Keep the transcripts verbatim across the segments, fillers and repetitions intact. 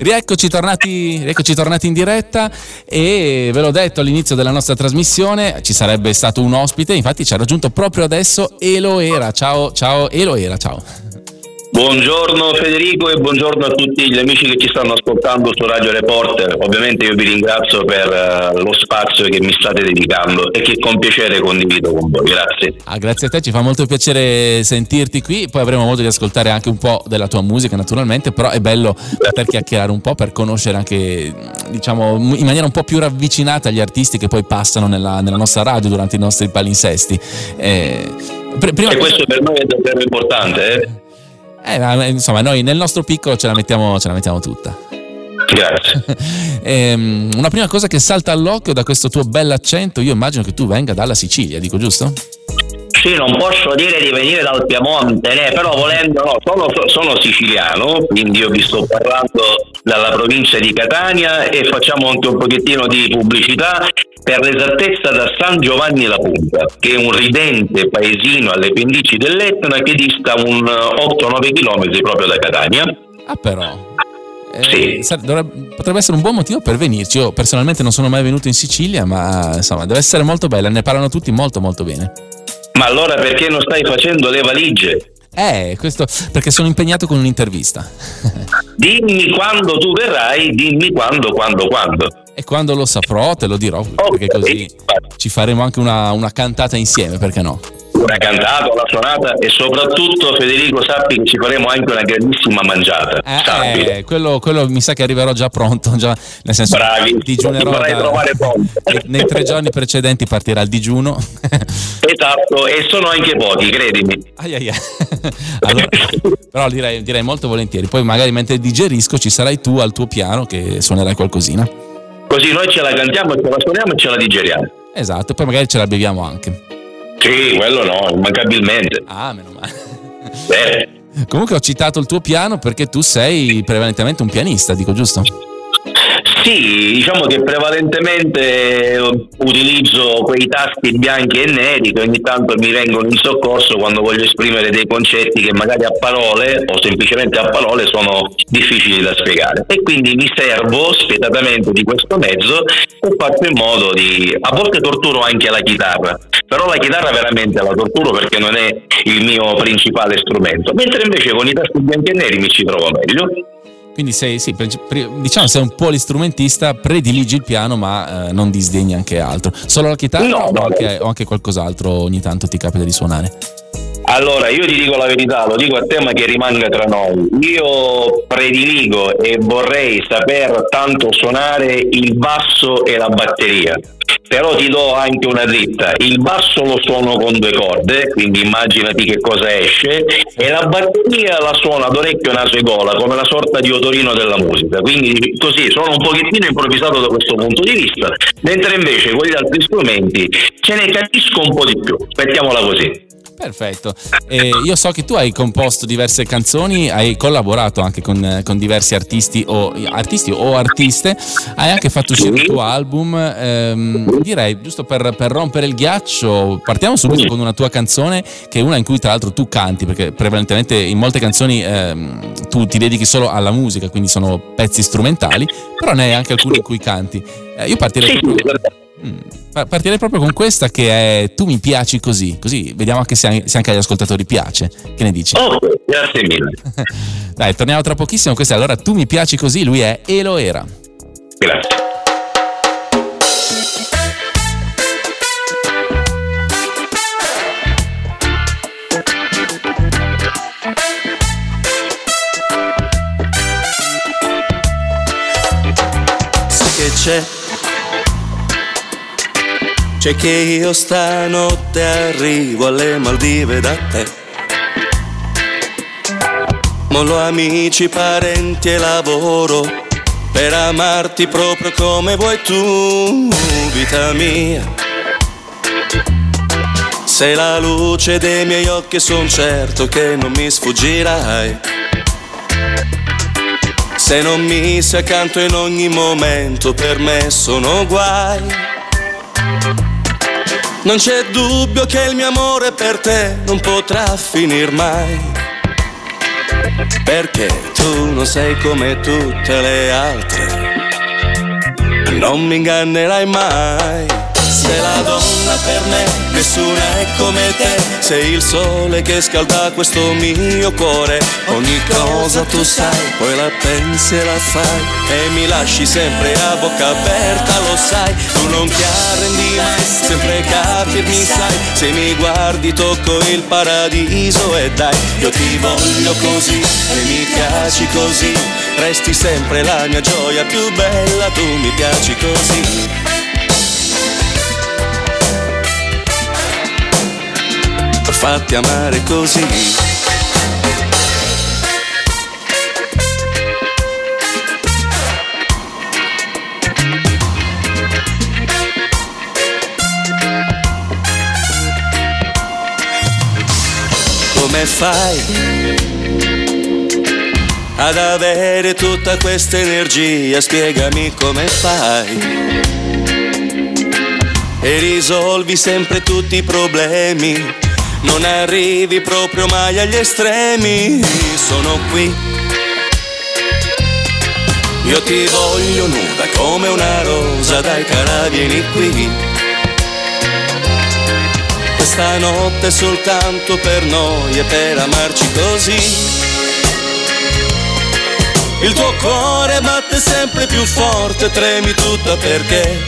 rieccoci tornati, rieccoci tornati in diretta e ve l'ho detto all'inizio della nostra trasmissione, ci sarebbe stato un ospite, infatti ci ha raggiunto proprio adesso Eloera. Ciao, ciao Eloera, ciao. Buongiorno Federico e buongiorno a tutti gli amici che ci stanno ascoltando su Radio Reporter. Ovviamente io vi ringrazio per uh, lo spazio che mi state dedicando e che con piacere condivido con voi. Grazie. Ah, grazie a te, ci fa molto piacere sentirti qui, poi avremo modo di ascoltare anche un po' della tua musica naturalmente, però è bello poter chiacchierare un po' per conoscere anche, diciamo, in maniera un po' più ravvicinata gli artisti che poi passano nella, nella nostra radio durante i nostri palinsesti. Eh, pr- prima e questo per noi è davvero importante, eh? Eh, insomma, noi nel nostro piccolo ce la mettiamo, ce la mettiamo tutta. Grazie. ehm, una prima cosa che salta all'occhio da questo tuo bell'accento, io immagino che tu venga dalla Sicilia, dico giusto? Sì, non posso dire di venire dal Piemonte, né, però volendo, no, sono, sono siciliano, quindi io vi sto parlando dalla provincia di Catania e facciamo anche un pochettino di pubblicità, per l'esattezza da San Giovanni la Punta, che è un ridente paesino alle pendici dell'Etna che dista un otto nove chilometri proprio da Catania. Ah però... Sì. Eh, dovrebbe, potrebbe essere un buon motivo per venirci. Io personalmente non sono mai venuto in Sicilia, ma insomma deve essere molto bella, ne parlano tutti molto molto bene. Ma allora perché non stai facendo le valigie? Eh, questo perché sono impegnato con un'intervista. Dimmi quando tu verrai, dimmi quando, quando, quando. E quando lo saprò te lo dirò, Okay. perché così ci faremo anche una, una cantata insieme, perché no? Una cantata, una suonata e soprattutto Federico sappi che ci faremo anche una grandissima mangiata. Eh, eh, quello, quello mi sa che arriverò già pronto, già, nel senso bravi, digiunerò ti farai da, trovare pronto. nei tre giorni precedenti partirà il digiuno. Esatto, e sono anche pochi, credimi. Ai ai ai. Allora, però direi, direi molto volentieri, poi magari mentre digerisco ci sarai tu al tuo piano che suonerai qualcosina. Così noi ce la cantiamo, ce la suoniamo e ce la digeriamo. Esatto, poi magari ce la beviamo anche. Sì, quello no, immancabilmente. Ah, meno male. Eh. Comunque ho citato il tuo piano perché tu sei prevalentemente un pianista, dico giusto? Sì, diciamo che prevalentemente utilizzo quei tasti bianchi e neri che ogni tanto mi vengono in soccorso quando voglio esprimere dei concetti che magari a parole o semplicemente a parole sono difficili da spiegare, e quindi mi servo spietatamente di questo mezzo e faccio in modo di, a volte torturo anche la chitarra, però la chitarra veramente la torturo perché non è il mio principale strumento, mentre invece con i tasti bianchi e neri mi ci trovo meglio. Quindi sei, sì, diciamo sei un polistrumentista, prediligi il piano ma eh, non disdegni anche altro. Solo la chitarra no, o, no, anche, no. o anche qualcos'altro ogni tanto ti capita di suonare? Allora, io ti dico la verità, lo dico a te ma che rimanga tra noi. Io prediligo e vorrei saper tanto suonare il basso e la batteria. Però ti do anche una dritta, il basso lo suono con due corde, quindi immaginati che cosa esce, e la batteria la suono ad orecchio, naso e gola, come una sorta di Otorino della musica, quindi così sono un pochettino improvvisato da questo punto di vista, mentre invece con gli altri strumenti ce ne capisco un po' di più, mettiamola così. Perfetto, e io so che tu hai composto diverse canzoni, hai collaborato anche con, con diversi artisti o artisti o artiste, hai anche fatto uscire il tuo album, ehm, direi giusto per, per rompere il ghiaccio partiamo subito con una tua canzone che è una in cui tra l'altro tu canti, perché prevalentemente in molte canzoni ehm, tu ti dedichi solo alla musica, quindi sono pezzi strumentali, però ne hai anche alcuni in cui canti. Eh, io partirei proprio... Partirei proprio con questa che è Tu mi piaci così, così vediamo anche se anche agli ascoltatori piace. Che ne dici? Oh, grazie mille. Dai, torniamo tra pochissimo. Questa è allora Tu mi piaci così, lui è Eloera. Grazie. Sai che c'è? C'è che io stanotte arrivo alle Maldive da te. Mollo amici, parenti e lavoro per amarti proprio come vuoi tu, vita mia. Sei la luce dei miei occhi, son certo che non mi sfuggirai. Se non mi sei accanto in ogni momento, per me sono guai. Non c'è dubbio che il mio amore per te non potrà finir mai. perché tu non sei come tutte le altre, non mi ingannerai mai. Sei la donna per me, nessuna è come te, sei il sole che scalda questo mio cuore. Ogni cosa tu sai, poi la pensi e la fai, e mi lasci sempre a bocca aperta, lo sai. Tu non ti arrendi mai, sempre capirmi sai, se mi guardi tocco il paradiso. E dai, io ti voglio così e mi piaci così, resti sempre la mia gioia più bella, tu mi piaci così. Fatti amare così. Come fai ad avere tutta questa energia? Spiegami come fai. E risolvi sempre tutti i problemi, non arrivi proprio mai agli estremi. Sono qui, io ti voglio nuda come una rosa, dai cara vieni qui. Questa notte è soltanto per noi e per amarci così. Il tuo cuore batte sempre più forte, tremi tutta perché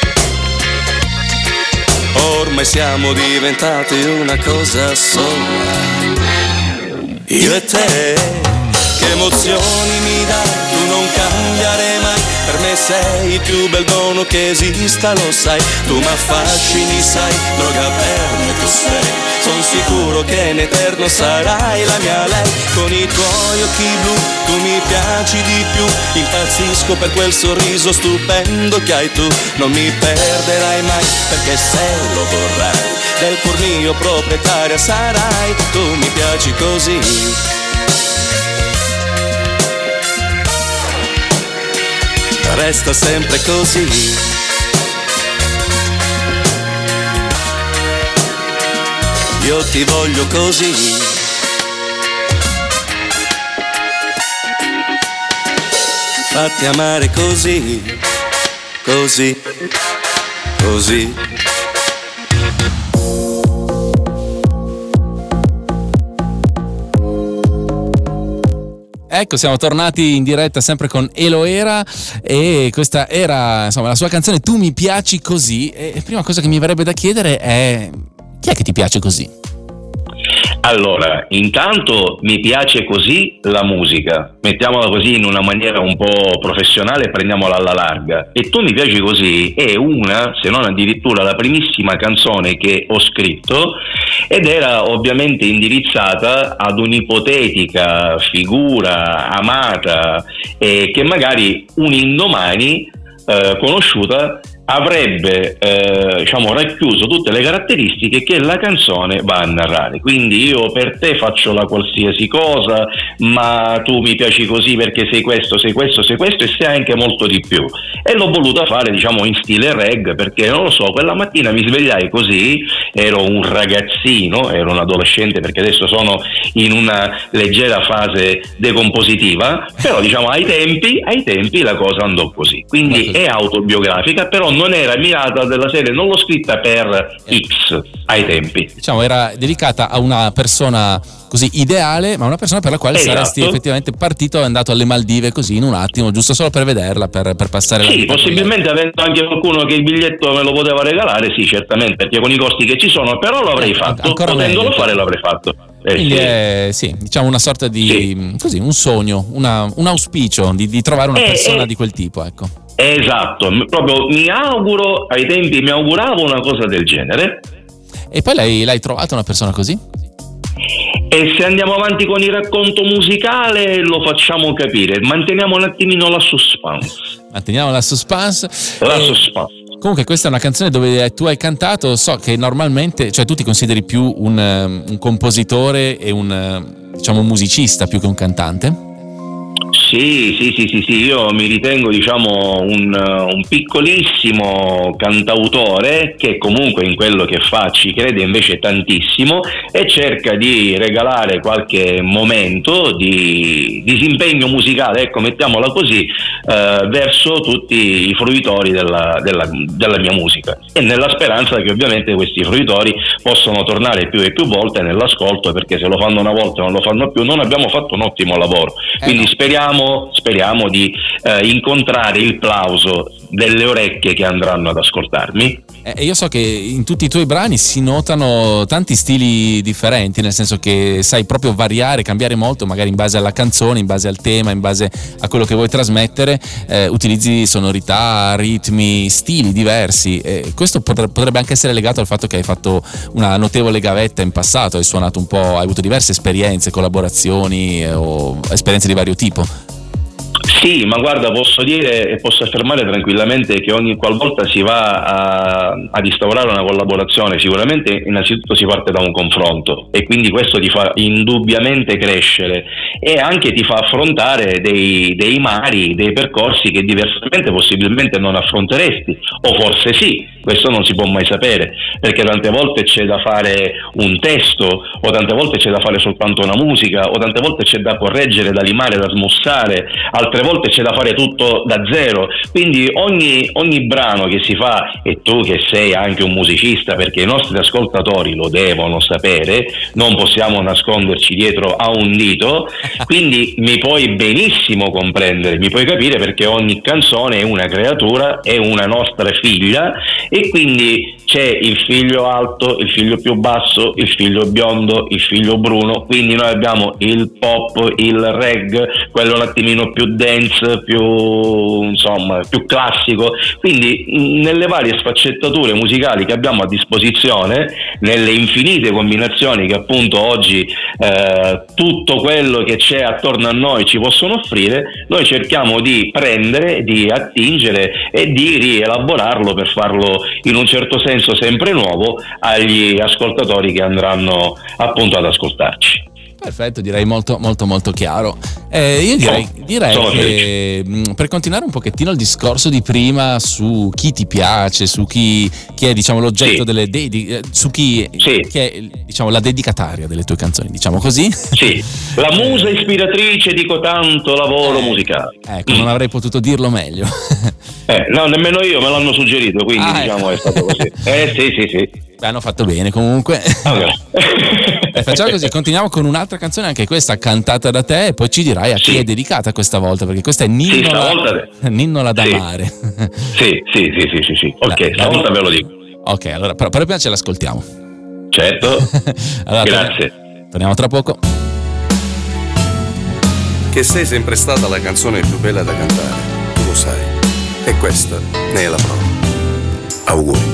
ormai siamo diventati una cosa sola, io e te. Che emozioni mi dai, tu non cambiare mai, per me sei il più bel dono che esista, lo sai. Tu m'affascini, sai, droga per me tu sei, son sicuro che in eterno sarai la mia lei. Con i tuoi occhi blu tu mi piaci di più, impazzisco per quel sorriso stupendo che hai tu. Non mi perderai mai, perché se lo vorrai, del cuor mio proprietaria sarai, tu mi piaci così. Resta sempre così. Io ti voglio così. Fatti amare così, così, così. Ecco, siamo tornati in diretta sempre con Eloera e questa era, insomma, la sua canzone Tu mi piaci così. E la prima cosa che mi verrebbe da chiedere è: chi è che ti piace così? Allora, intanto mi piace così la musica, mettiamola così in una maniera un po' professionale e prendiamola alla larga. E Tu mi piaci così è una, se non addirittura la primissima canzone che ho scritto, ed era ovviamente indirizzata ad un'ipotetica figura amata e che magari un indomani eh, conosciuta avrebbe eh, diciamo racchiuso tutte le caratteristiche che la canzone va a narrare. Quindi io per te faccio la qualsiasi cosa, ma tu mi piaci così perché sei questo, sei questo, sei questo e sei anche molto di più. E l'ho voluta fare diciamo in stile reggae, perché non lo so, quella mattina mi svegliai così, ero un ragazzino, ero un adolescente perché adesso sono in una leggera fase decompositiva, però diciamo ai tempi, ai tempi la cosa andò così. Quindi è autobiografica, però non era mirata della serie, non l'ho scritta per X ai tempi. Diciamo era dedicata a una persona così ideale, ma una persona per la quale esatto. saresti effettivamente partito e andato alle Maldive così in un attimo, giusto solo per vederla, per, per passare la sì, vita. Sì, possibilmente avendo anche qualcuno che il biglietto me lo poteva regalare, sì, certamente, perché con i costi che ci sono, però lo avrei eh, fatto, potendolo meglio. fare l'avrei fatto. Eh, Quindi sì. è sì, diciamo una sorta di sì. così, un sogno, una, un auspicio di, di trovare una eh, persona eh. di quel tipo, ecco. Esatto, proprio mi auguro, ai tempi mi auguravo una cosa del genere. E poi l'hai, l'hai trovata una persona così? E se andiamo avanti con il racconto musicale lo facciamo capire, manteniamo un attimino la suspense. Manteniamo la suspense. La e... suspense. Comunque questa è una canzone dove tu hai cantato, so che normalmente, cioè tu ti consideri più un, un compositore e un, diciamo, un musicista più che un cantante? Sì, sì, sì, sì, sì, io mi ritengo, diciamo, un, un piccolissimo cantautore che comunque in quello che fa ci crede invece tantissimo e cerca di regalare qualche momento di disimpegno musicale, ecco, mettiamola così, eh, verso tutti i fruitori della, della, della mia musica, e nella speranza che ovviamente questi fruitori possano tornare più e più volte nell'ascolto, perché se lo fanno una volta e non lo fanno più non abbiamo fatto un ottimo lavoro. Quindi speriamo, speriamo di eh, incontrare il plauso delle orecchie che andranno ad ascoltarmi. E io so che in tutti i tuoi brani si notano tanti stili differenti, nel senso che sai proprio variare, cambiare molto, magari in base alla canzone, in base al tema, in base a quello che vuoi trasmettere, eh, utilizzi sonorità, ritmi, stili diversi. E questo potrebbe anche essere legato al fatto che hai fatto una notevole gavetta in passato, hai suonato un po', hai avuto diverse esperienze, collaborazioni eh, o esperienze di vario tipo. Sì, ma guarda, posso dire e posso affermare tranquillamente che ogni qualvolta si va a, ad instaurare una collaborazione, sicuramente innanzitutto si parte da un confronto, e quindi questo ti fa indubbiamente crescere e anche ti fa affrontare dei, dei mari, dei percorsi che diversamente possibilmente non affronteresti, o forse sì, questo non si può mai sapere, perché tante volte c'è da fare un testo, o tante volte c'è da fare soltanto una musica, o tante volte c'è da correggere, da limare, da smussare, altre volte c'è da fare tutto da zero. Quindi ogni, ogni brano che si fa, e tu che sei anche un musicista, perché i nostri ascoltatori lo devono sapere, non possiamo nasconderci dietro a un dito, quindi mi puoi benissimo comprendere, mi puoi capire, perché ogni canzone è una creatura, è una nostra figlia, e quindi c'è il figlio alto, il figlio più basso, il figlio biondo, il figlio bruno, quindi noi abbiamo il pop, il reggae, quello un attimino più dance, più insomma più classico. Quindi nelle varie sfaccettature musicali che abbiamo a disposizione, nelle infinite combinazioni che appunto oggi eh, tutto quello che c'è attorno a noi ci possono offrire, noi cerchiamo di prendere, di attingere e di rielaborarlo per farlo in un certo senso sempre nuovo agli ascoltatori che andranno appunto ad ascoltarci. Perfetto, direi molto molto molto chiaro. Eh, io direi, direi che mh, per continuare un pochettino il discorso di prima su chi ti piace, su chi, chi è diciamo l'oggetto sì. delle dediche, eh, su chi, sì. chi è diciamo la dedicataria delle tue canzoni, diciamo così. Sì, la musa ispiratrice di cotanto lavoro eh, musicale. Ecco, non avrei potuto dirlo meglio. Eh, no, nemmeno io, me l'hanno suggerito, quindi ah, diciamo ecco. È stato così. Eh sì, sì, sì. Beh, hanno fatto bene comunque. Okay. eh, facciamo così, continuiamo con un'altra canzone, anche questa cantata da te, e poi ci dirai a chi sì. è dedicata questa volta, perché questa è Ninnola, sì, Ninnola da sì. mare. Sì, sì, sì, sì, sì, sì. Ok, la, stavolta la... ve lo dico. Ok, allora, però, però prima ce l'ascoltiamo. Certo. Allora, grazie. Torniamo, torniamo tra poco. Che sei sempre stata la canzone più bella da cantare, tu lo sai. E questa ne è la prova. Auguri.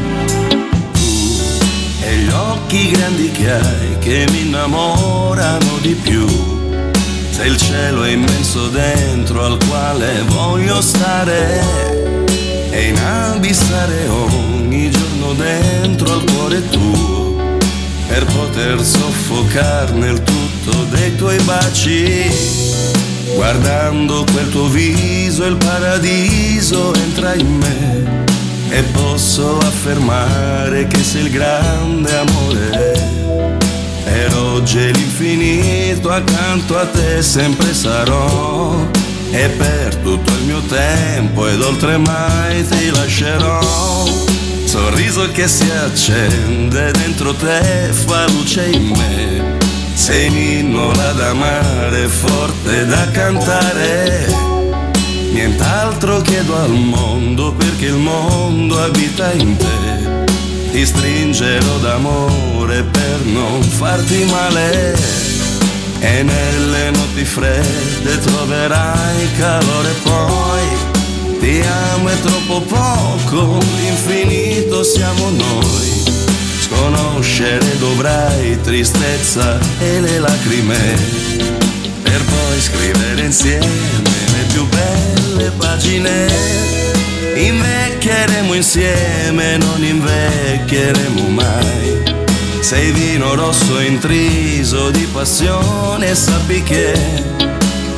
E gli occhi grandi che hai che mi innamorano di più. Sei il cielo è immenso dentro al quale voglio stare e inabissare ogni giorno dentro al cuore tuo, per poter soffocarne il tutto dei tuoi baci. Guardando quel tuo viso il paradiso entra in me e posso affermare che sei il grande amore. Per oggi e l'infinito accanto a te sempre sarò, e per tutto il mio tempo ed oltre mai ti lascerò. Sorriso che si accende dentro te fa luce in me, sei Ninnola da mare forte da cantare. Nient'altro chiedo al mondo, perché il mondo abita in te. Ti stringerò d'amore per non farti male, e nelle notti fredde troverai calore. Poi ti amo è troppo poco, l'infinito siamo noi. Sconoscere dovrai tristezza e le lacrime, per poi scrivere insieme le più belle pagine. Invecchieremo insieme, non invecchieremo mai. Sei vino rosso intriso di passione, sappi che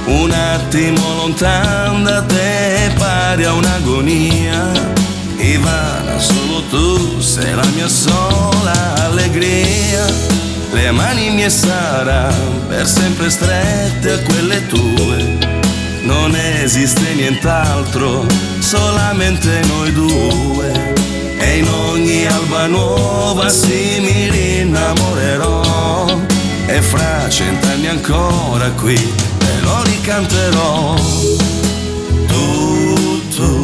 un attimo lontano da te pari a un'agonia. Ivana, solo tu sei la mia sola allegria. Le mani mie saranno per sempre strette a quelle tue. Non esiste nient'altro, solamente noi due. E in ogni alba nuova sì mi rinnamorerò. E fra cent'anni ancora qui te lo ricanterò. Tu, tu,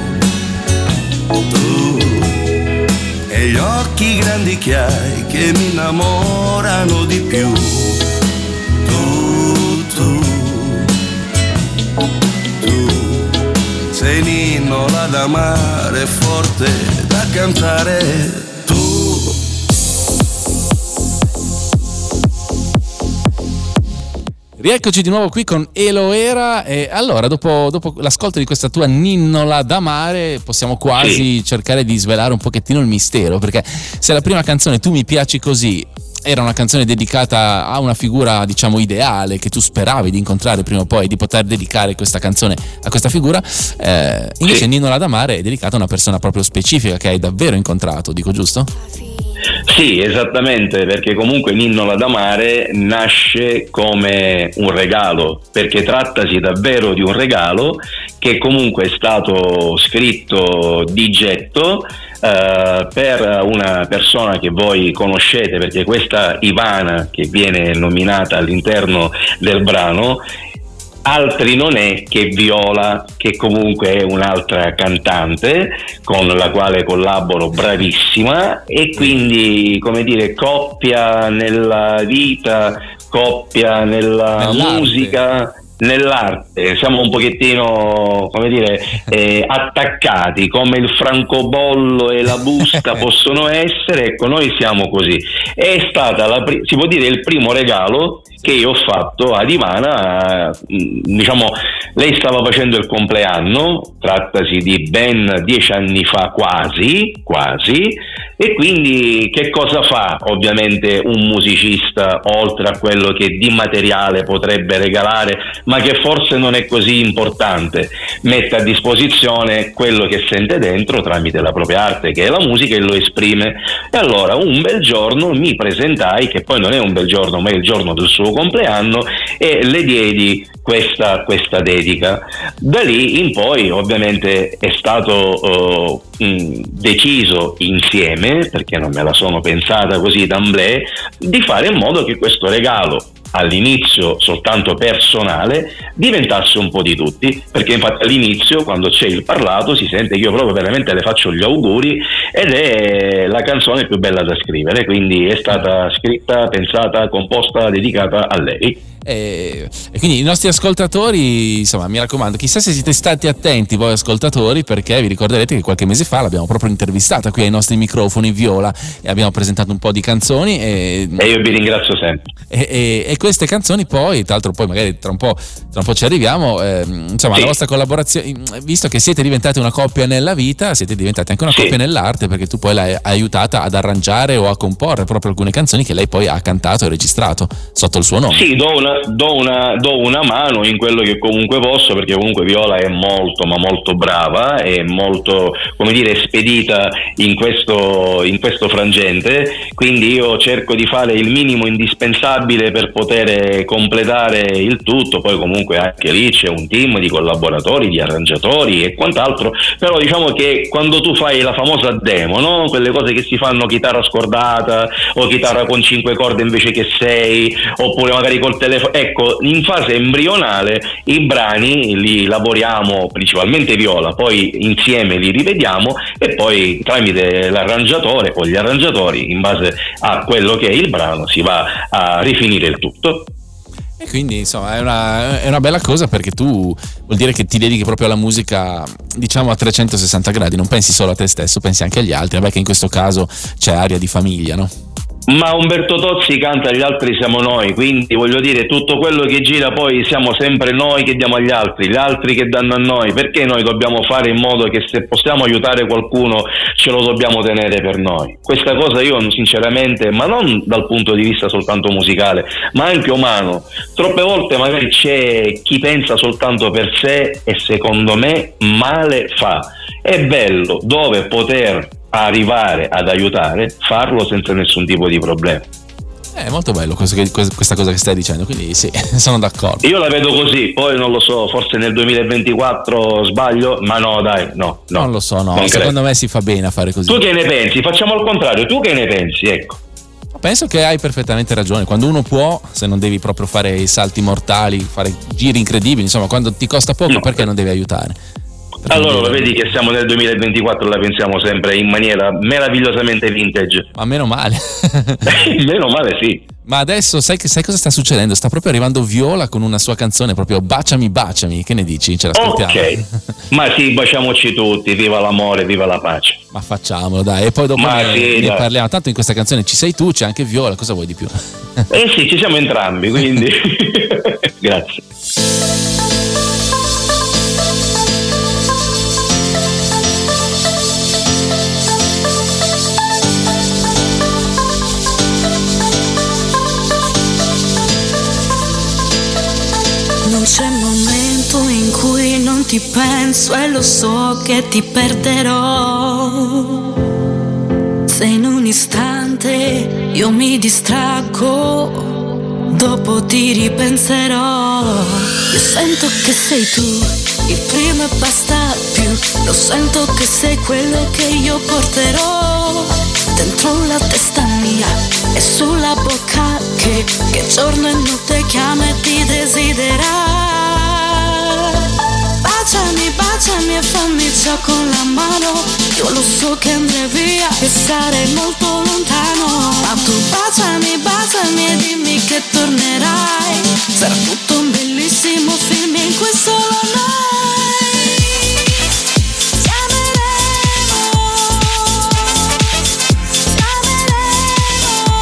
tu, e gli occhi grandi che hai che mi innamorano di più. Tu, tu, tu, sei l'inno là da amare, forte da cantare. Rieccoci di nuovo qui con Eloera e allora dopo, dopo l'ascolto di questa tua Ninnola d'amare possiamo quasi sì. cercare di svelare un pochettino il mistero, perché se la prima canzone Tu mi piaci così era una canzone dedicata a una figura diciamo ideale che tu speravi di incontrare prima o poi, di poter dedicare questa canzone a questa figura, eh, invece sì. Ninnola d'amare è dedicata a una persona proprio specifica che hai davvero incontrato, dico giusto? Sì, esattamente, perché comunque Ninnola d'amare nasce come un regalo, perché trattasi davvero di un regalo che comunque è stato scritto di getto Uh, per una persona che voi conoscete, perché questa Ivana che viene nominata all'interno del brano altri non è che Viola, che comunque è un'altra cantante con la quale collaboro, bravissima, e quindi come dire coppia nella vita, coppia nella Nell'arte. musica, nell'arte, siamo un pochettino come dire eh, attaccati come il francobollo e la busta possono essere, ecco noi siamo così. È stata la, si può dire il primo regalo che io ho fatto ad Ivana, diciamo lei stava facendo il compleanno, trattasi di ben dieci anni fa quasi, quasi, e quindi che cosa fa ovviamente un musicista oltre a quello che di materiale potrebbe regalare, ma che forse non è così importante? Mette a disposizione quello che sente dentro tramite la propria arte, che è la musica, e lo esprime. E allora un bel giorno mi presentai, che poi non è un bel giorno ma è il giorno del suo compleanno, e le diedi questa, questa dedica. Da lì in poi ovviamente è stato uh, mh, deciso insieme, perché non me la sono pensata così d'amblè, di fare in modo che questo regalo, all'inizio soltanto personale, diventasse un po' di tutti, perché infatti all'inizio quando c'è il parlato si sente che io proprio veramente le faccio gli auguri, ed è la canzone più bella da scrivere, quindi è stata scritta, pensata, composta, dedicata a lei. E, e quindi i nostri ascoltatori, insomma, mi raccomando, chissà se siete stati attenti voi ascoltatori, perché vi ricorderete che qualche mese fa l'abbiamo proprio intervistata qui ai nostri microfoni, Viola, e abbiamo presentato un po' di canzoni e, e io vi ringrazio sempre. E, e, e queste canzoni poi, tra l'altro poi magari tra un po', tra un po' ci arriviamo, eh, insomma sì. La vostra collaborazione, visto che siete diventati una coppia nella vita, siete diventati anche una sì. coppia nell'arte, perché tu poi l'hai aiutata ad arrangiare o a comporre proprio alcune canzoni che lei poi ha cantato e registrato sotto il suo nome. Sì, do una Do una, do una mano in quello che comunque posso, perché comunque Viola è molto ma molto brava, è molto, come dire, spedita in questo, in questo frangente, quindi io cerco di fare il minimo indispensabile per poter completare il tutto. Poi comunque anche lì c'è un team di collaboratori, di arrangiatori e quant'altro, però diciamo che quando tu fai la famosa demo, no? Quelle cose che si fanno chitarra scordata o chitarra con cinque corde invece che sei, oppure magari col telefono, ecco, in fase embrionale i brani li lavoriamo principalmente Viola, poi insieme li rivediamo e poi tramite l'arrangiatore o gli arrangiatori, in base a quello che è il brano, si va a rifinire il tutto. E quindi insomma è una, è una bella cosa, perché tu vuol dire che ti dedichi proprio alla musica, diciamo a trecentosessanta gradi, non pensi solo a te stesso, pensi anche agli altri, vabbè che in questo caso c'è aria di famiglia, no? Ma Umberto Tozzi canta Gli altri siamo noi, quindi voglio dire, tutto quello che gira poi siamo sempre noi che diamo agli altri, gli altri che danno a noi. Perché noi dobbiamo fare in modo che se possiamo aiutare qualcuno ce lo dobbiamo tenere per noi? Questa cosa io sinceramente, ma non dal punto di vista soltanto musicale, ma anche umano, troppe volte magari c'è chi pensa soltanto per sé e secondo me male fa. È bello dove poter arrivare ad aiutare, farlo senza nessun tipo di problema. È molto bello questo che, questa cosa che stai dicendo, quindi sì, sono d'accordo. Io la vedo così, poi non lo so, forse nel duemilaventiquattro sbaglio, ma no dai, no, no non lo so, no, secondo credo. Me si fa bene a fare così. Tu che ne pensi? Facciamo al contrario, tu che ne pensi? Ecco. Penso che hai perfettamente ragione, quando uno può, se non devi proprio fare i salti mortali, fare giri incredibili, insomma, quando ti costa poco, no. Perché non devi aiutare? Allora vedi che siamo nel duemilaventiquattro, la pensiamo sempre in maniera meravigliosamente vintage. Ma meno male. Meno male, sì. Ma adesso sai, che, sai cosa sta succedendo? Sta proprio arrivando Viola con una sua canzone proprio Baciami Baciami, che ne dici? Ce l'ascoltiamo? Ok, ma sì, baciamoci tutti, viva l'amore, viva la pace. Ma facciamolo dai, e poi dopo ma ne, sì, ne dai. parliamo. Tanto in questa canzone ci sei tu, c'è anche Viola, cosa vuoi di più? Eh sì, ci siamo entrambi, quindi grazie. Non c'è momento in cui non ti penso e lo so che ti perderò. Se in un istante io mi distraggo, dopo ti ripenserò. Io sento che sei tu, il primo e basta più. Lo sento che sei quello che io porterò dentro la testa mia e sulla bocca che, che giorno e notte chiama e ti desidera. Baciami, baciami e fammi già con la mano. Io lo so che andrai via e sarei molto lontano, ma tu baciami, baciami e dimmi che tornerai. Sarà tutto un bellissimo film in cui solo noi ci ameremo, ci ameremo.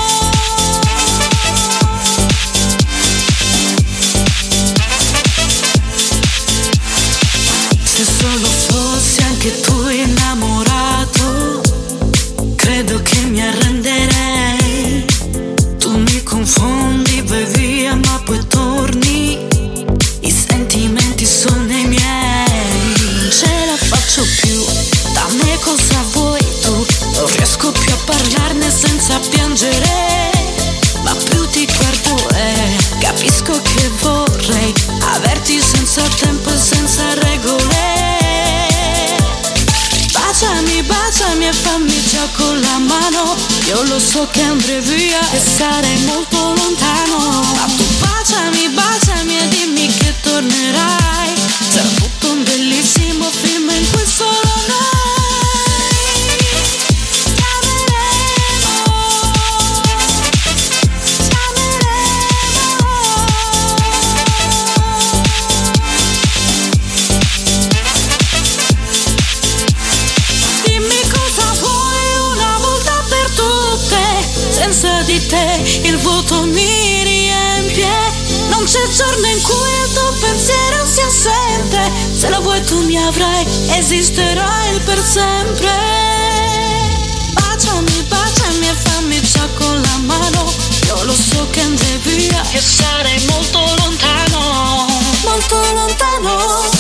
Se solo fossi anche tu innamorato, credo che mi arrenderei. Tu mi confondi, vai via ma poi torni. I sentimenti sono i miei. Non ce la faccio più, da me cosa vuoi tu? Non riesco più a parlarne senza piangere. Ma più ti guardo e capisco che vorrei averti senza tempo e senza regole. Baciami, baciami e fammi già con la mano. Io lo so che andrai via e sarei molto lontano, ma tu baciami, baciami e dimmi che tornerai. Sarà tutto un bellissimo film in cui solo noi ci ameremo, ci ameremo. Dimmi cosa vuoi una volta per tutte. Senza di te il vuoto mi riempie. Non c'è giorno in cui il tuo pensiero sia assente. Se lo vuoi tu mi avrai, esisterai per sempre. Baciami, baciami e fammi già con la mano. Io lo so che andrai via e sarei molto lontano, molto lontano.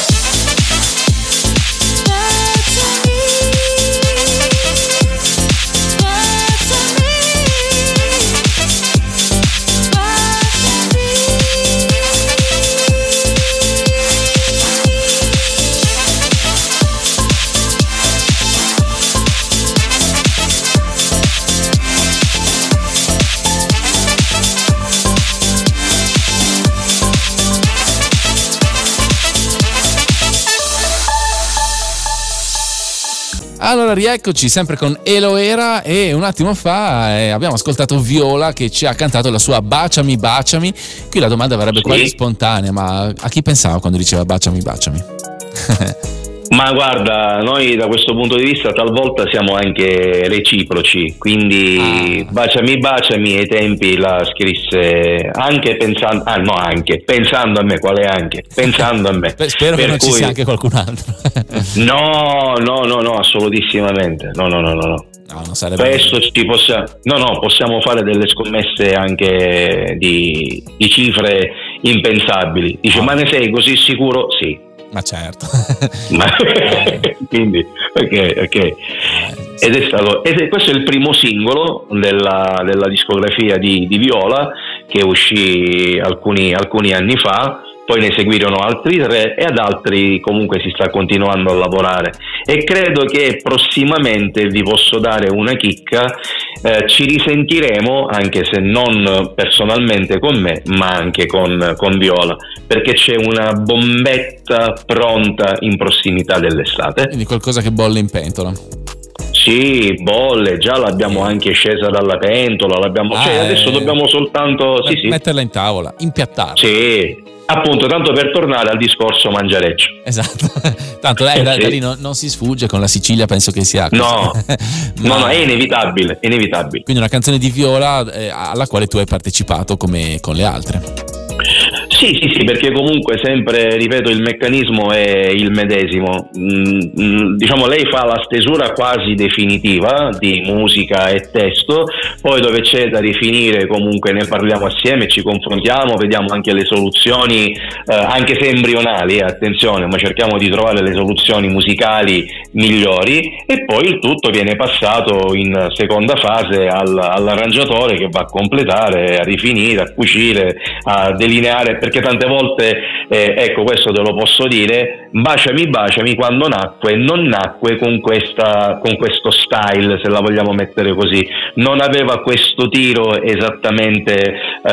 Allora rieccoci sempre con Eloera e un attimo fa eh, abbiamo ascoltato Viola che ci ha cantato la sua Baciami Baciami. Qui la domanda verrebbe sì. quasi spontanea, ma a chi pensava quando diceva Baciami Baciami? Ma guarda, noi da questo punto di vista talvolta siamo anche reciproci, quindi ah. Baciami baciami ai tempi la scrisse anche pensando, ah no anche, pensando a me, quale anche, pensando a me. Spero per che non cui... ci sia anche qualcun altro. no, no, no, no, assolutissimamente, no, no, no, no, no. No, non sarebbe questo ci possiamo, no, no, possiamo fare delle scommesse anche di, di cifre impensabili. Dice, ah. ma ne sei così sicuro? Sì. Ma certo. Ma, quindi, ok, ok. Ed è stato, ed è, questo è il primo singolo della, della discografia di, di Viola, che uscì alcuni, alcuni anni fa. Poi ne seguirono altri tre e ad altri comunque si sta continuando a lavorare, e credo che prossimamente, vi posso dare una chicca, eh, ci risentiremo, anche se non personalmente con me, ma anche con, con Viola, perché c'è una bombetta pronta in prossimità dell'estate. Quindi qualcosa che bolle in pentola. Sì, bolle, già l'abbiamo anche scesa dalla pentola, l'abbiamo, ah, cioè adesso eh, dobbiamo soltanto m- sì, sì. metterla in tavola, impiattarla. Sì. Appunto, tanto per tornare al discorso mangiareccio. Esatto, tanto dai, da, sì. da lì non, non si sfugge, con la Sicilia penso che sia così. No, Ma... no, no, è inevitabile, è inevitabile. Quindi una canzone di Viola eh, alla quale tu hai partecipato come con le altre. Sì, sì, sì, perché comunque sempre, ripeto, il meccanismo è il medesimo. Mm, diciamo, lei fa la stesura quasi definitiva di musica e testo, poi dove c'è da rifinire comunque ne parliamo assieme, ci confrontiamo, vediamo anche le soluzioni, eh, anche se embrionali, eh, attenzione, ma cerchiamo di trovare le soluzioni musicali migliori, e poi il tutto viene passato in seconda fase al, all'arrangiatore, che va a completare, a rifinire, a cucire, a delineare, perché tante volte, eh, ecco, questo te lo posso dire, Baciami baciami quando nacque non nacque con questa con questo style, se la vogliamo mettere così, non aveva questo tiro esattamente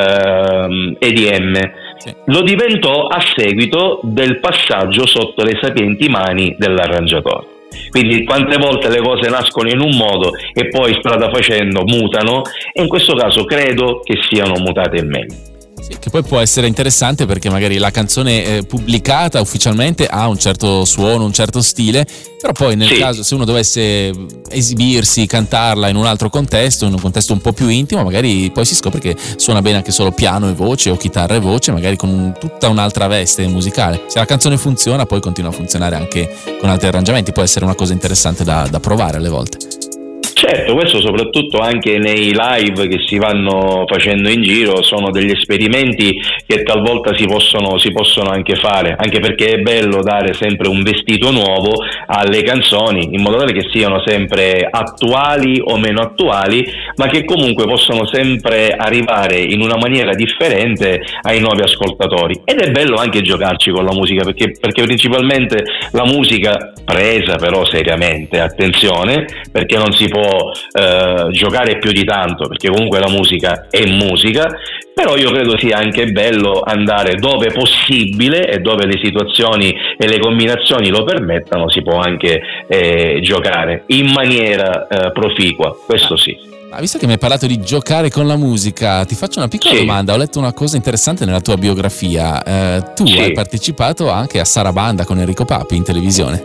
ehm, E D M. Sì. Lo diventò a seguito del passaggio sotto le sapienti mani dell'arrangiatore. Quindi quante volte le cose nascono in un modo e poi strada facendo mutano, e in questo caso credo che siano mutate in meglio. Sì, che poi può essere interessante perché magari la canzone eh, pubblicata ufficialmente ha un certo suono, un certo stile, però poi nel sì. caso, se uno dovesse esibirsi, cantarla in un altro contesto, in un contesto un po' più intimo, magari poi si scopre che suona bene anche solo piano e voce o chitarra e voce, magari con un, tutta un'altra veste musicale. Se la canzone funziona, poi continua a funzionare anche con altri arrangiamenti, può essere una cosa interessante da, da provare alle volte. Certo, questo soprattutto anche nei live che si vanno facendo in giro, sono degli esperimenti che talvolta si possono, si possono anche fare, anche perché è bello dare sempre un vestito nuovo alle canzoni, in modo tale che siano sempre attuali o meno attuali, ma che comunque possono sempre arrivare in una maniera differente ai nuovi ascoltatori. Ed è bello anche giocarci con la musica, perché, perché principalmente la musica presa però seriamente, attenzione, perché non si può Eh, giocare più di tanto, perché comunque la musica è musica, però io credo sia anche bello andare dove possibile e dove le situazioni e le combinazioni lo permettano, si può anche eh, giocare in maniera eh, proficua, questo sì. Ma visto che mi hai parlato di giocare con la musica, ti faccio una piccola sì. domanda. Ho letto una cosa interessante nella tua biografia, eh, tu sì. hai partecipato anche a Sarabanda con Enrico Papi in televisione.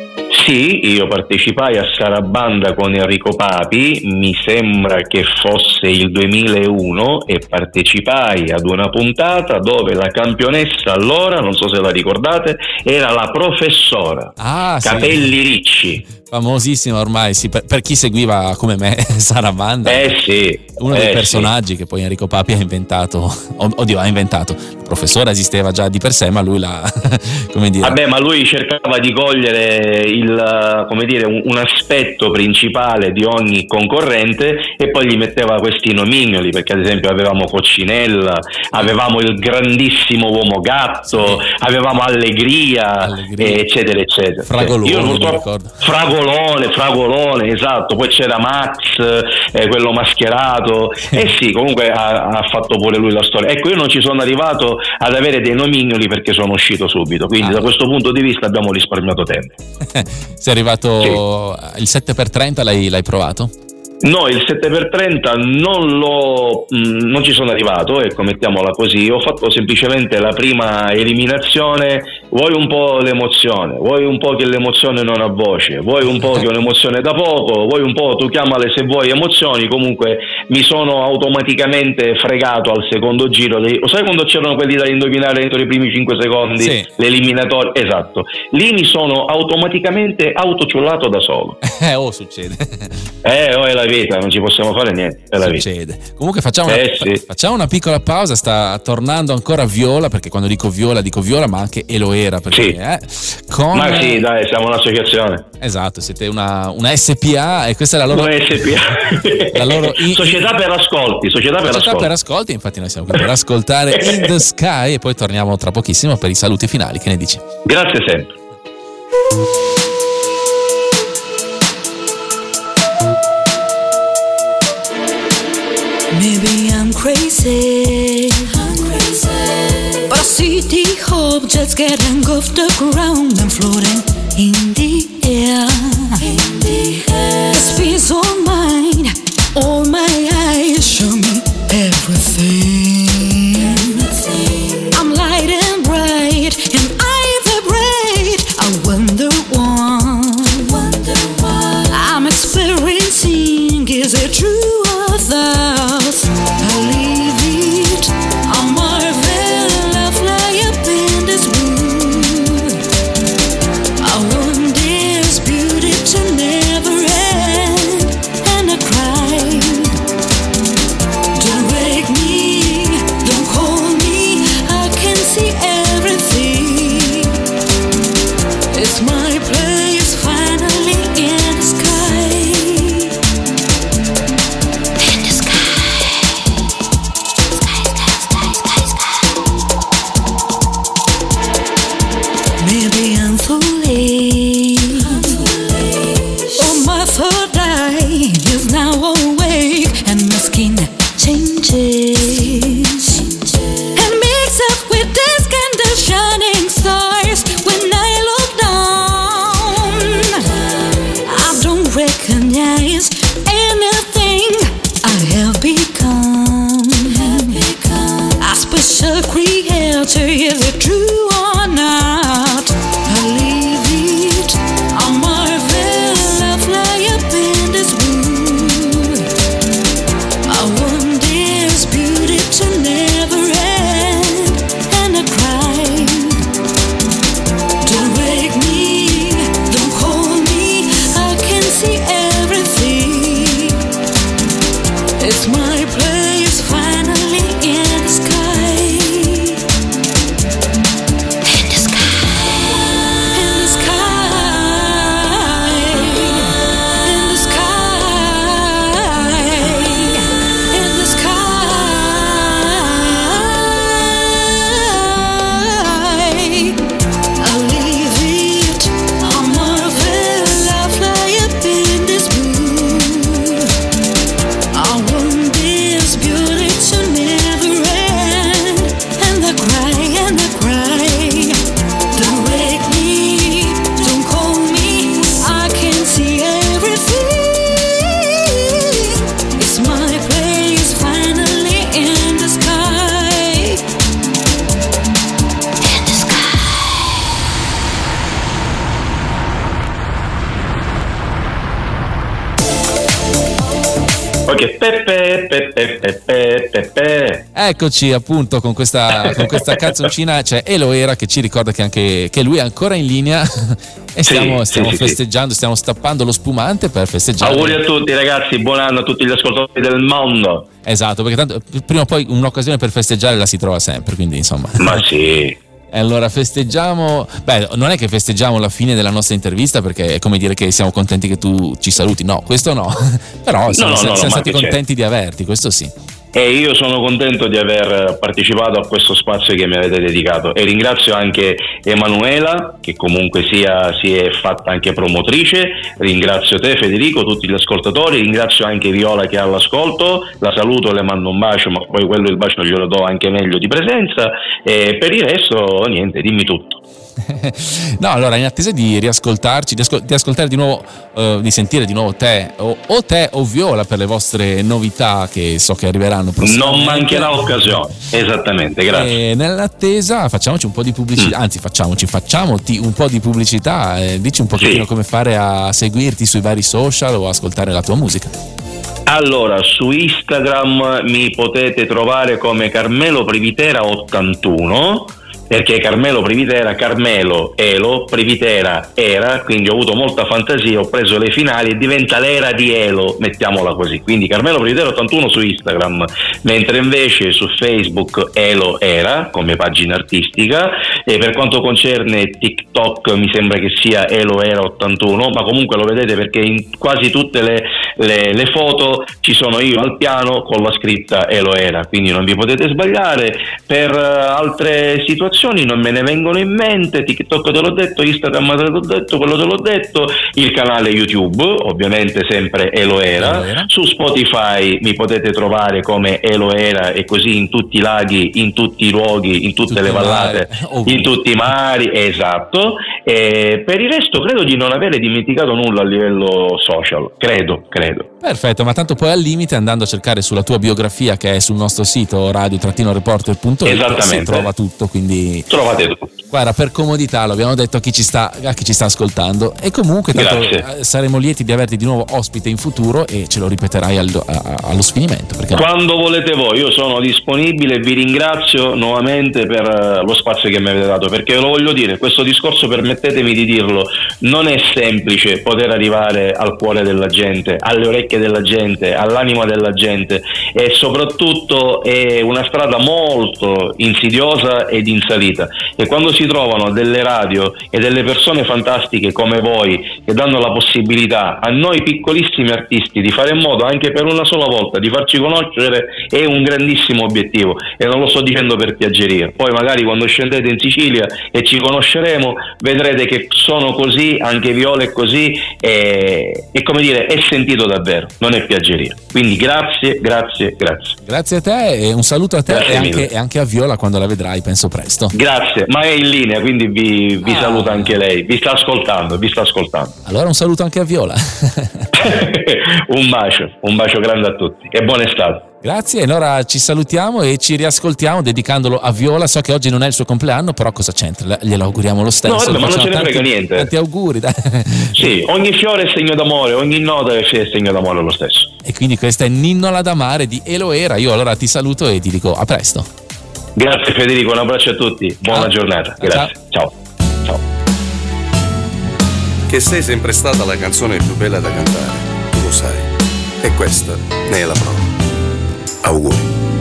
Sì, io partecipai a Sarabanda con Enrico Papi, mi sembra che fosse il duemilauno, e partecipai ad una puntata dove la campionessa allora, non so se la ricordate, era la professora, ah, capelli sì. ricci. Famosissima ormai, sì, per, per chi seguiva come me Sarabanda, eh sì, uno eh dei personaggi sì. che poi Enrico Papi ha inventato, oddio ha inventato, il professore esisteva già di per sé, ma lui l'ha, come dire. Vabbè, ma lui cercava di cogliere il, come dire, un, un aspetto principale di ogni concorrente e poi gli metteva questi nomignoli, perché ad esempio avevamo Coccinella, avevamo il grandissimo Uomo Gatto, sì. avevamo Allegria, Allegria. eccetera eccetera. Fragolone, io mi ricordo. Fragolone Fragolone, Fragolone, esatto, poi c'era Max, eh, quello mascherato, e eh sì, comunque ha, ha fatto pure lui la storia. Ecco, io non ci sono arrivato ad avere dei nomignoli perché sono uscito subito, quindi ah. da questo punto di vista abbiamo risparmiato tempo. Sei arrivato sì. il sette per trenta, l'hai, l'hai provato? No, il sette per trenta non lo mh, non ci sono arrivato, ecco, mettiamola così. Ho fatto semplicemente la prima eliminazione vuoi un po' l'emozione, vuoi un po' che l'emozione non ha voce, vuoi un po' che un'emozione da poco, vuoi un po', tu chiamale se vuoi emozioni, comunque mi sono automaticamente fregato al secondo giro. Dei, sai quando c'erano quelli da indovinare entro i primi cinque secondi, sì. l'eliminatorio? Esatto, lì mi sono automaticamente autociullato da solo. Eh, oh, succede. Eh, oh, è la vita, non ci possiamo fare niente, è la succede. Vita. Comunque facciamo, eh, una, sì. facciamo una piccola pausa, sta tornando ancora Viola, perché quando dico Viola dico Viola, ma anche Eloera, perché sì. eh, con... Ma sì, dai, siamo un'associazione. Esatto, siete una, una S P A e questa è la loro, una S P A. la loro in... società per ascolti, società, per, società ascolti. per ascolti, infatti noi siamo qui per ascoltare In the Sky e poi torniamo tra pochissimo per i saluti finali. Che ne dici? Grazie sempre. Maybe I'm crazy, I'm crazy. But I see the objects getting off the ground and floating in the air. In the air. This peace of mind, all my eyes show me everything. everything. I'm light and bright, and I vibrate. I wonder why. Wonder why. I'm experiencing, is it true or false? Believe it, I marvel, I fly up in this moon. I want this beauty to never end, and I cry. Don't wake me, don't call me, I can see everything. It's my place finally in the sky. In the sky. Maybe I'm foolish. Oh, my third eye is now awake, and my skin changes and mix up with this kind of shining stars. When I look down, I don't recognize anything I have become. A special creator, is it true or not? Believe it, I marvel, I fly up in this moon. I want this beauty to never end, and I cry. Don't wake me, don't call me, I can see everything. It's my place finally in the sky. In the sky. In the sky. In the sky. In the sky. I'll leave it, I marvel, I fly up in this moon. I want this beauty to never end, and I cry, and I cry. Don't wake me, don't call me, I can see everything. It's my place finally in the sky. In the sky. Ok, pepe, pepe, pepe, pepe. Eccoci appunto con questa, con questa canzoncina. C'è Eloera che ci ricorda che anche che lui è ancora in linea e stiamo, Sì, stiamo sì, sì, festeggiando, stiamo stappando lo spumante per festeggiare. Auguri a tutti ragazzi, buon anno a tutti gli ascoltatori del mondo. Esatto, perché tanto prima o poi un'occasione per festeggiare la si trova sempre, quindi insomma. Ma sì. E allora festeggiamo, beh, non è che festeggiamo la fine della nostra intervista perché è come dire che siamo contenti che tu ci saluti, no, questo no, però insomma, no, no, siamo, no, siamo ma stati che c'è. contenti di averti, questo sì. E io sono contento di aver partecipato a questo spazio che mi avete dedicato e ringrazio anche Emanuela che comunque sia si è fatta anche promotrice, ringrazio te Federico, tutti gli ascoltatori, ringrazio anche Viola che è all'ascolto, la saluto, le mando un bacio, ma poi quello il bacio glielo do anche meglio di presenza, e per il resto niente, dimmi tutto. No, allora in attesa di riascoltarci, di, ascol- di ascoltare di nuovo, uh, di sentire di nuovo te o, o te o Viola per le vostre novità che so che arriveranno prossimamente. Non mancherà occasione, esattamente, grazie. E nell'attesa facciamoci un po' di pubblicità, mm. anzi facciamoci, facciamoti un po' di pubblicità, eh, dici un pochettino sì. come fare a seguirti sui vari social o ascoltare la tua musica. Allora, su Instagram mi potete trovare come Carmelo Privitera ottantuno, perché Carmelo Privitera, Carmelo Elo, Privitera era, quindi ho avuto molta fantasia, ho preso le finali e diventa l'era di Elo, mettiamola così, quindi Carmelo Privitera ottantuno su Instagram, mentre invece su Facebook Elo era come pagina artistica, e per quanto concerne TikTok mi sembra che sia Elo era ottantuno, ma comunque lo vedete perché in quasi tutte le, le, le foto ci sono io al piano con la scritta Elo era, quindi non vi potete sbagliare. Per uh, altre situazioni non me ne vengono in mente. TikTok te l'ho detto, Instagram te l'ho detto, quello te l'ho detto, il canale YouTube ovviamente sempre Elo era, Era. Su Spotify mi potete trovare come Elo era, e così in tutti i laghi, in tutti i luoghi, in tutte, tutte le vallate, oh. in tutti i mari, esatto. E per il resto credo di non avere dimenticato nulla a livello social, credo, credo. Perfetto, ma tanto poi al limite andando a cercare sulla tua biografia che è sul nostro sito radio reporter punto it si trova tutto, quindi trovate tutto. Guarda, per comodità lo abbiamo detto a chi ci sta, a chi ci sta ascoltando, e comunque tanto Grazie. saremo lieti di averti di nuovo ospite in futuro e ce lo ripeterai allo, a, allo sfinimento, perché quando no? volete voi, io sono disponibile e vi ringrazio nuovamente per lo spazio che mi avete dato, perché lo voglio dire, questo discorso, permettetemi di dirlo, non è semplice poter arrivare al cuore della gente, alle orecchie della gente, all'anima della gente, e soprattutto è una strada molto insidiosa ed in salita, e quando si trovano delle radio e delle persone fantastiche come voi che danno la possibilità a noi piccolissimi artisti di fare in modo anche per una sola volta di farci conoscere, è un grandissimo obiettivo, e non lo sto dicendo per piaggeria. Poi magari quando scendete in Sicilia e ci conosceremo vedrete che sono così, anche Viola è così, e, e come dire, è sentito davvero, non è piaggeria. Quindi grazie, grazie, grazie. Grazie a te, e un saluto a te e anche, e anche a Viola quando la vedrai, penso presto. Grazie, ma è in linea, quindi vi, vi ah. saluta anche lei, vi sta ascoltando, vi sta ascoltando. Allora un saluto anche a Viola. Un bacio, un bacio grande a tutti e buona estate. Grazie, allora ci salutiamo e ci riascoltiamo dedicandolo a Viola. So che oggi non è il suo compleanno, però cosa c'entra? Glielo auguriamo lo stesso. No, vabbè, ma non ce ne frega niente. Tanti auguri. Dai. Sì, ogni fiore è segno d'amore, ogni nota è segno d'amore lo stesso. E quindi questa è Ninnola da mare di Elo era. Io allora ti saluto e ti dico a presto. Grazie Federico, un abbraccio a tutti, buona ciao. giornata. Grazie, ciao. ciao. Che sei sempre stata la canzone più bella da cantare, tu lo sai, e questa ne è la prova. Auguri.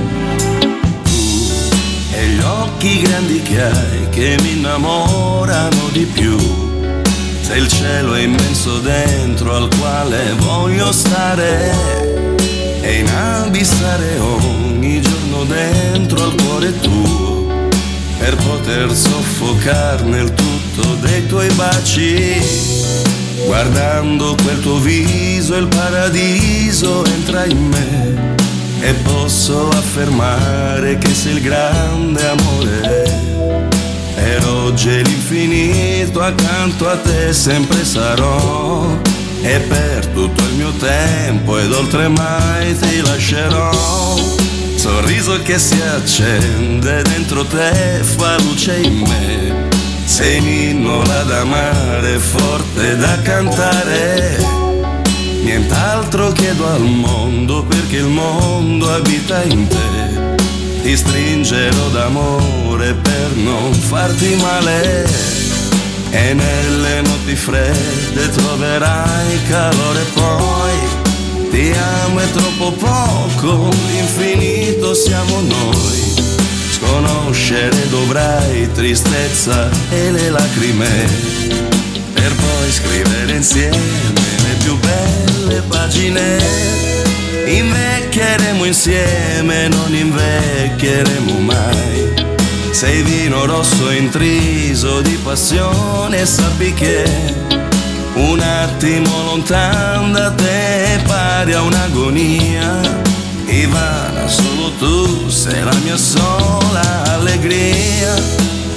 Tu e gli occhi grandi che hai che mi innamorano di più, sei il cielo è immenso dentro al quale voglio stare, e inabissare ogni giorno dentro al cuore tuo, per poter soffocare nel tutto dei tuoi baci. Guardando quel tuo viso il paradiso entra in me, e posso affermare che sei il grande amore. Per oggi e l'infinito accanto a te sempre sarò, e per tutto il mio tempo ed oltre mai ti lascerò. Sorriso che si accende dentro te fa luce in me, sei ninnola da mare forte da cantare. Nient'altro chiedo al mondo perché il mondo abita in te, ti stringerò d'amore per non farti male, e nelle notti fredde troverai calore. Poi ti amo è troppo poco, l'infinito siamo noi, sconoscere dovrai tristezza e le lacrime, per poi scrivere insieme le più belle pagine. Invecchieremo insieme, non invecchieremo mai, sei vino rosso intriso di passione, e sappi che un attimo lontano da te è pari a un'agonia. Ivana, solo tu sei la mia sola allegria,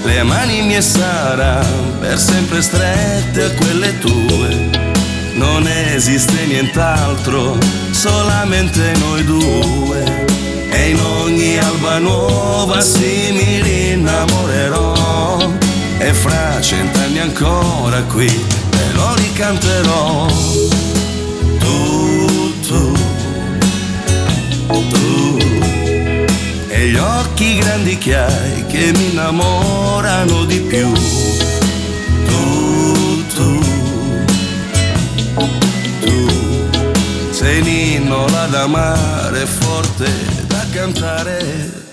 le mani mie saranno per sempre strette a quelle tue. Non esiste nient'altro, solamente noi due. E in ogni alba nuova sì mi rinnamorerò. E fra cent'anni ancora qui te lo ricanterò. Tu, tu, tu. E gli occhi grandi che hai che mi innamorano di più. Tu, tu, tu. Sei l'inno là da amare, forte da cantare.